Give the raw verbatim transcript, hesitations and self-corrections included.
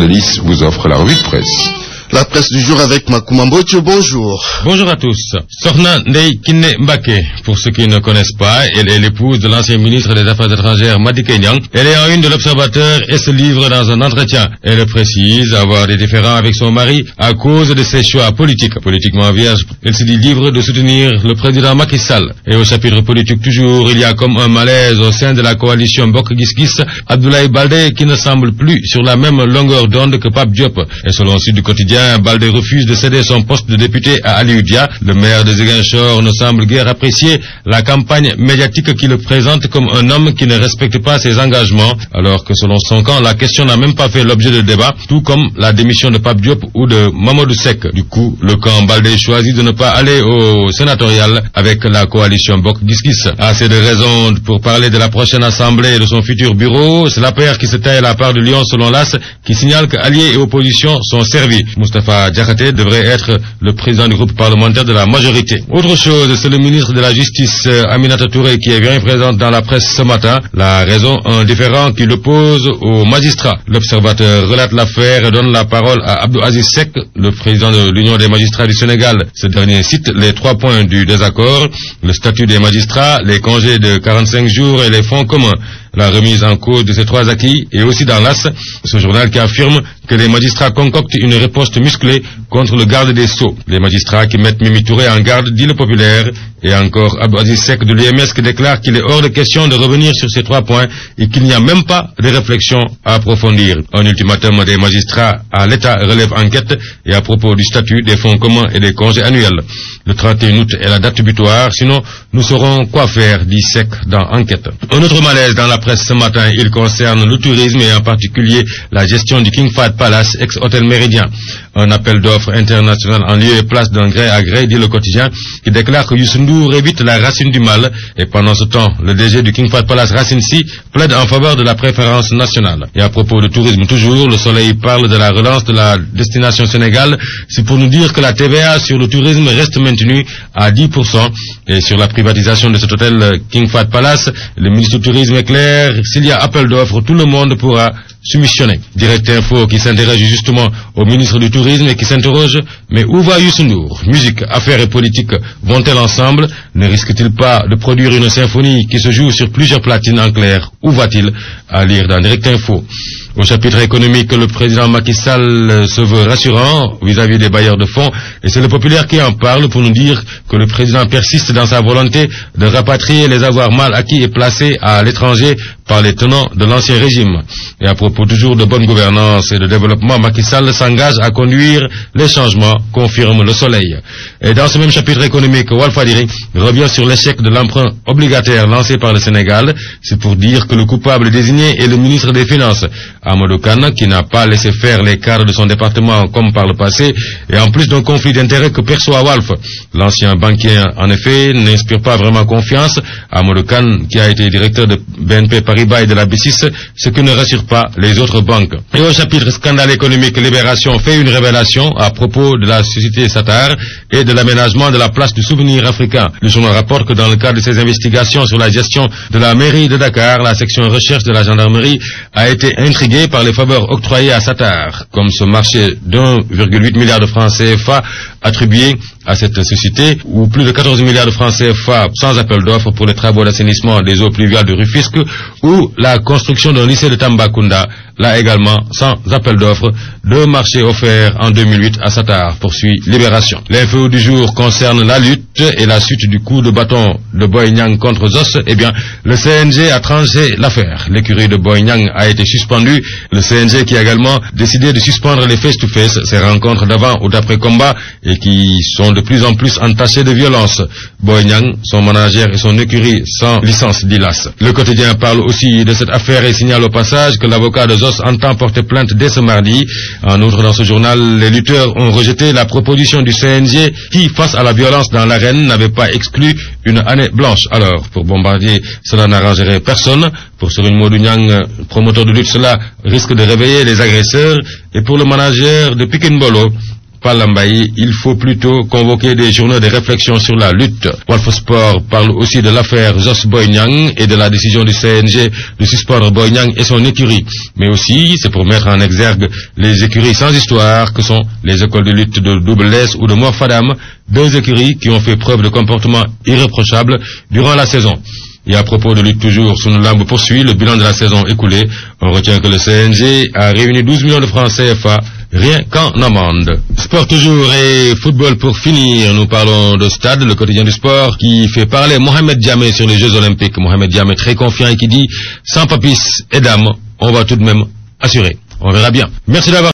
de Lys vous offre la revue de presse. La presse du jour avec Makoumambocho, bonjour. Bonjour à tous. Sokhna Ndeye Kiné Mbaké, pour ceux qui ne connaissent pas, elle est l'épouse de l'ancien ministre des Affaires étrangères Madické Niang. Elle est en une de l'Observateur et se livre dans un entretien. Elle précise avoir des différends avec son mari à cause de ses choix politiques. Politiquement vierge, elle se dit libre de soutenir le président Macky Sall. Et au chapitre politique toujours, il y a comme un malaise au sein de la coalition Bokk Gis Gis, Abdoulaye Baldé qui ne semble plus sur la même longueur d'onde que Pape Diop. Et selon Sud du Quotidien, Baldé refuse de céder son poste de député à Aliou Dia. Le maire de Ziguinchor ne semble guère apprécier la campagne médiatique qui le présente comme un homme qui ne respecte pas ses engagements, alors que selon son camp, la question n'a même pas fait l'objet de débat, tout comme la démission de Pape Diop ou de Mamadou Seck. Du coup, le camp Baldé choisit de ne pas aller au sénatorial avec la coalition Bokk Gis Gis. Assez de raisons pour parler de la prochaine assemblée et de son futur bureau. C'est la paire qui se taille à la part de Lyon selon l'A S, qui signale que alliés et opposition sont servis. Moustapha Diakhaté devrait être le président du groupe parlementaire de la majorité. Autre chose, c'est le ministre de la Justice, Aminata Touré, qui est bien présente dans la presse ce matin. La raison, un différend qui l'oppose aux magistrats. L'Observateur relate l'affaire et donne la parole à Abdou Aziz Seck, le président de l'Union des magistrats du Sénégal. Ce dernier cite les trois points du désaccord: le statut des magistrats, les congés de quarante-cinq jours et les fonds communs. La remise en cause de ces trois acquis est aussi dans l'A S, ce journal qui affirme que les magistrats concoctent une riposte musclée contre le garde des Sceaux. Les magistrats qui mettent Mimi Touré en garde, dit le Populaire, et encore Abdou Aziz Seck de l'U M S qui déclare qu'il est hors de question de revenir sur ces trois points et qu'il n'y a même pas de réflexion à approfondir. Un ultimatum des magistrats à l'État relève enquête et à propos du statut, des fonds communs et des congés annuels. Le trente et un août est la date butoir, sinon nous saurons quoi faire, dit Seck dans Enquête. Un autre malaise dans la presse ce matin, il concerne le tourisme et en particulier la gestion du King Fahd Palace, ex-hôtel Méridien. Un appel d'offres international en lieu et place d'un gré à gré, dit le Quotidien, qui déclare que Youssou Ndour évite la racine du mal, et pendant ce temps, le D G du King Fahd Palace, Racine Sy, plaide en faveur de la préférence nationale. Et à propos de tourisme toujours, le Soleil parle de la relance de la destination Sénégal. C'est pour nous dire que la T V A sur le tourisme reste maintenue à dix pour cent, et sur la privatisation de cet hôtel King Fahd Palace, le ministre du Tourisme est clair: s'il y a appel d'offres, tout le monde pourra soumissionner. Direct Info qui s'intéresse justement au ministre du Tourisme et qui s'interroge: mais où va Youssou Ndour? Musique, affaires et politique vont-elles ensemble? Ne risque-t-il pas de produire une symphonie qui se joue sur plusieurs platines en clair? Où va-t-il? À lire dans Direct Info. Au chapitre économique, le président Macky Sall se veut rassurant vis-à-vis des bailleurs de fonds, et c'est le Populaire qui en parle pour nous dire que le président persiste dans sa volonté de rapatrier les avoirs mal acquis et placés à l'étranger par les tenants de l'ancien régime. Et à propos toujours de bonne gouvernance et de développement, Macky Sall s'engage à conduire les changements, confirme le Soleil. Et dans ce même chapitre économique, Walfadjri revient sur l'échec de l'emprunt obligataire lancé par le Sénégal. C'est pour dire que le coupable désigné est le ministre des Finances, Amadou Kane, qui n'a pas laissé faire les cadres de son département comme par le passé, et en plus d'un conflit d'intérêts que perçoit Walf. L'ancien banquier, en effet, n'inspire pas vraiment confiance. Amadou Kane, qui a été directeur de B N P Paribas et de la B six, ce que ne rassure pas les autres banques. Et au chapitre scandale économique, Libération fait une révélation à propos de la société Satar et de l'aménagement de la place du souvenir africain. Le journal rapporte que dans le cadre de ses investigations sur la gestion de la mairie de Dakar, la section recherche de la gendarmerie a été intriguée par les faveurs octroyées à Satar, comme ce marché d'un virgule huit milliard de francs C F A attribué à cette société, ou plus de quatorze milliards de francs C F A sans appel d'offres pour les travaux d'assainissement des eaux pluviales de Rufisque, ou la construction d'un lycée de Tambacounda, là également sans appel d'offres, deux marchés offerts en deux mille huit à Satar, poursuit Libération. L'info du jour concerne la lutte et la suite du coup de bâton de Boy Niang contre Zos. Eh bien, le C N G a tranché l'affaire. L'écurie de Boy Niang a été suspendue. Le C N G qui a également décidé de suspendre les face-to-face, ces rencontres d'avant ou d'après combat, et qui sont de plus en plus entachées de violence. Boy Niang, son manager et son écurie sans licence, dit l'A S. Le quotidien parle aussi de cette affaire et signale au passage que l'avocat de Zos entend porter plainte dès ce mardi. En outre, dans ce journal, les lutteurs ont rejeté la proposition du C N G qui, face à la violence dans l'arène, n'avait pas exclu une année blanche. Alors, pour Bombardier, cela n'arrangerait personne. Pour Serigne Modou Niang, promoteur de lutte, cela risque de réveiller les agresseurs. Et pour le manager de Pikine Mbolo, Palambaye, il faut plutôt convoquer des journaux de réflexion sur la lutte. Walf Sport parle aussi de l'affaire Jos Boy-Niang et de la décision du C N G de suspendre Boy-Niang et son écurie. Mais aussi, c'est pour mettre en exergue les écuries sans histoire que sont les écoles de lutte de Double Less ou de Morfadam, deux écuries qui ont fait preuve de comportement irréprochable durant la saison. Et à propos de lutte toujours, Sunu Lamb poursuit le bilan de la saison écoulée. On retient que le C N G a réuni douze millions de francs C F A rien qu'en amende. Sport toujours et football pour finir. Nous parlons de Stade, le quotidien du sport, qui fait parler Mohamed Diamé sur les Jeux Olympiques. Mohamed Diamé très confiant et qui dit, sans Papis et Dame, on va tout de même assurer. On verra bien. Merci d'avoir